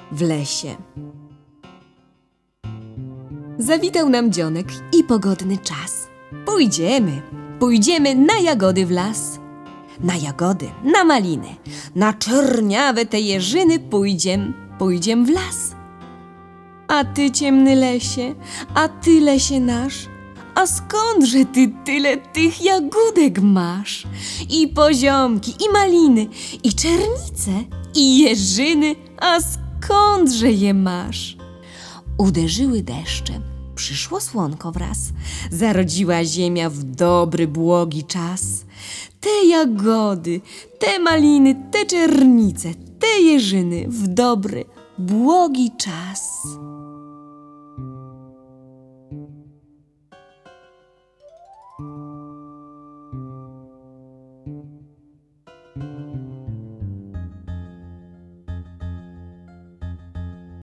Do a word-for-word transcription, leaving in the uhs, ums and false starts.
w lesie. Zawitał nam dzionek i pogodny czas. Pójdziemy, pójdziemy na jagody w las. Na jagody, na maliny, na czerniawe te jeżyny pójdziem, pójdziem w las. A ty, ciemny lesie, a ty, lesie nasz, a skądże ty tyle tych jagódek masz? I poziomki, i maliny, i czernice, i jeżyny, a skądże je masz? Uderzyły deszcze, przyszło słonko wraz, zarodziła ziemia w dobry, błogi czas. Te jagody, te maliny, te czernice, te jeżyny w dobry, błogi czas.